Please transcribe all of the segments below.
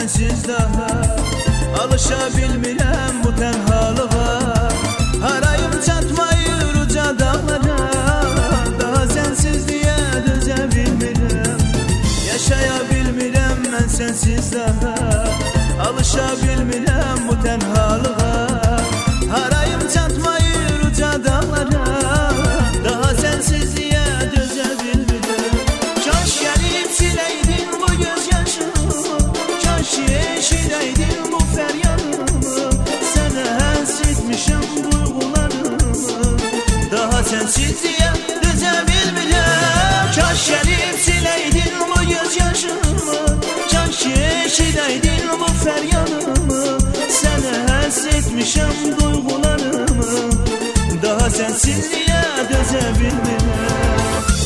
sensiz daha alışabilmirəm bu tənhalığa. Harayım çatmayır uca dağlara, daha sensizliyə dözə bilmirəm. Yaşaya bilmirəm mən sensiz daha alışabilmirəm bu tənhalığa. Harayım çatmayır uca dağlara, daha sensizliyə dözə bilmirəm. Kaş gəlib siləydin bu göz yaşımı, kaş eşidəydin bu fəryadımı. Sənə həs etmişəm duyğularımı, daha sensizliyə dözə bilmirəm. Kaş gəlib siləydin bu göz yaşımı, kaş eşidəydin bu fəryadımı. Sənə həs etmişəm duyğularımı, daha sensizliyə dözə bilmirəm.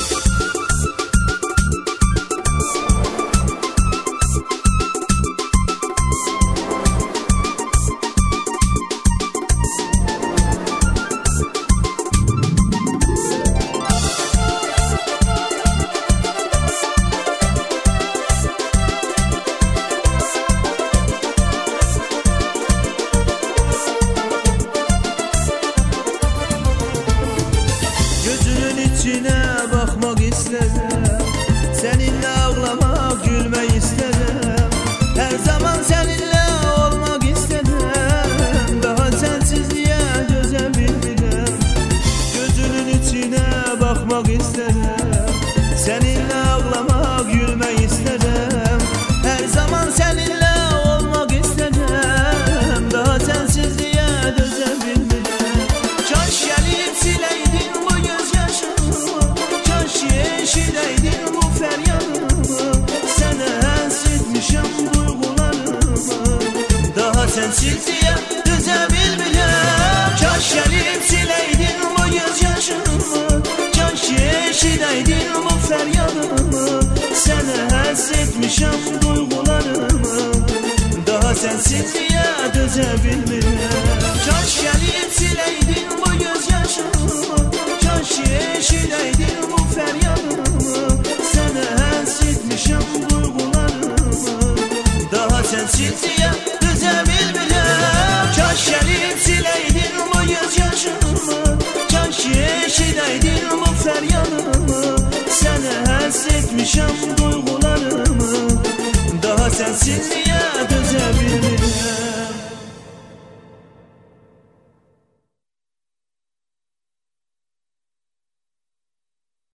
İçine bakmak istedim, seninle ağlamak, gülmek istedim. Her zaman seninle olmak istedim, daha sensizliğe dözebilmirəm. Gözünün içine bakmak istedim, seninle ağlamak, gülmek istedim. Her zaman seninle olmak istedim, daha sensizliğe dözebilmirəm. Kaş gelip sileydin bu gözyaşımı, kaş eşideydin bu feryadımı. Sənə həs etmişəm duyğularımı, daha sensizliyə dözə bilmirəm. Kaş gəlib siləydin bu gözyaşımı, kaş eşideydin bu feryadımı. Sənə həs etmişəm duyğularımı, daha sensizliyə dözə bilmirəm. Kaş gəlib siləydin bu gözyaşımı, kaş eşideydin bu feryadımı. Sənə həs etmişəm duyğularımı, daha sensizliyə dözə bilmirəm. Kaş gəlib siləydin bu gözyaşımı, kaş eşideydin bu feryadımı. Sənə həs etmişəm duyğularımı, daha sensizliyə